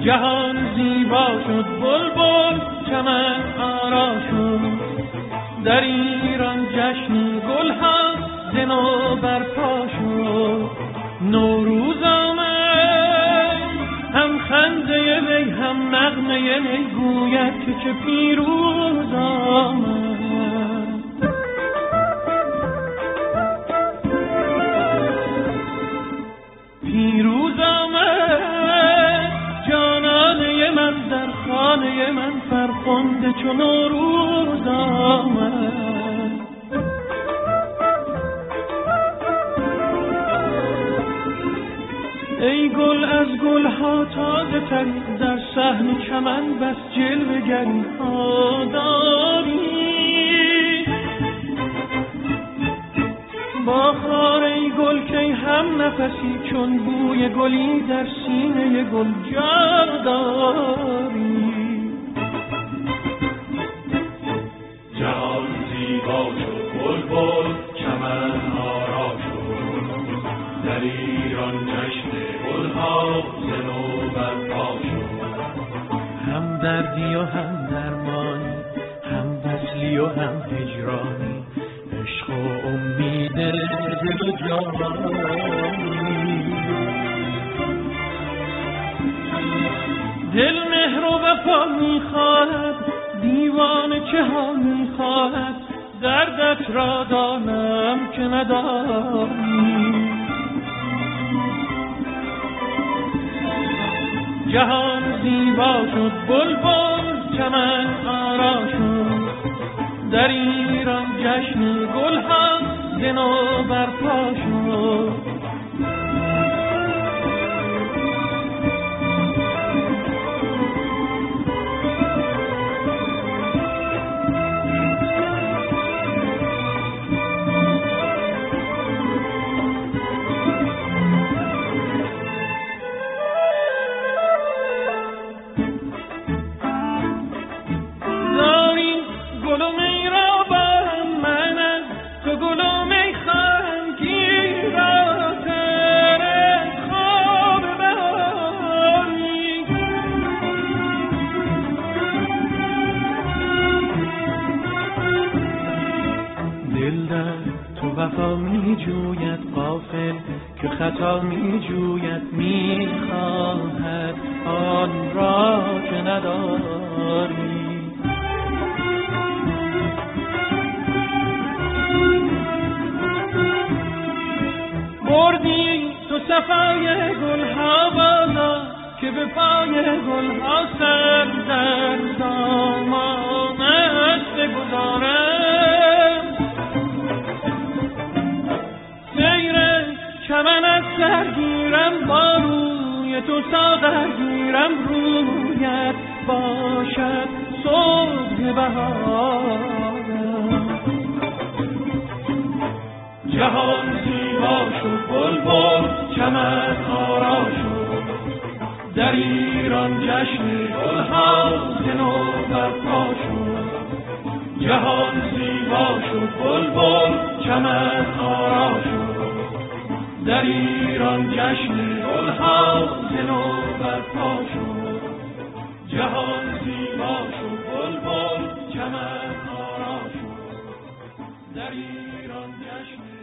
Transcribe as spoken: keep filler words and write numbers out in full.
جهان زیبا شد بلبل چمن آرا شد، در ایران جشن گلها ز نو برپا شد. نوروز آمد هم خنده وی هم نغمه می گوید که چه پیروز آمد. پیروز آمد جانانه من در خانه من، فرخنده چو نوروز آمد. ای گل از گلها تازه تری، در صحن چمن بس جلوه گری ها داری. با خار ای گل کی هم نفسی، چون بوی گلی در سینه گل جا داری. جهان زیبا شد بلبل چمن آرا شد، در ایران جشن گلها ز نو برپا شد. هم دردی و هم درمانی، هم وصلی و هم هجرانی، عشق و امید دل و جانی. دل مهر و وفا می‌خواهد، دیوانه چه ها می‌خواهد، دردت را دانم که ندانی. جهان زیبا شد بلبل چمن آرا شد، در ایران جشن گلها ز نو برپا شد. وفا می جوید غافل که خطا می جوید، می خواهد آن را که نداری. بردی تو صفای گلها بالا، که به پای گلها سر در دامانت بگذارم. چمن از سرگیرم با روی تو ساغر گیرم، رویت باشد صبح بهارم. جهان زیبا شد بلبل چمن آرا شد، در ایران جشن گلها ز نو برپا شد. جهان زیبا شد بلبل چمن آرا شد، در ایران جشن گلها ز نو برپا شد. جهان زیبا شد بلبل چمن آرا شد، در ایران جشن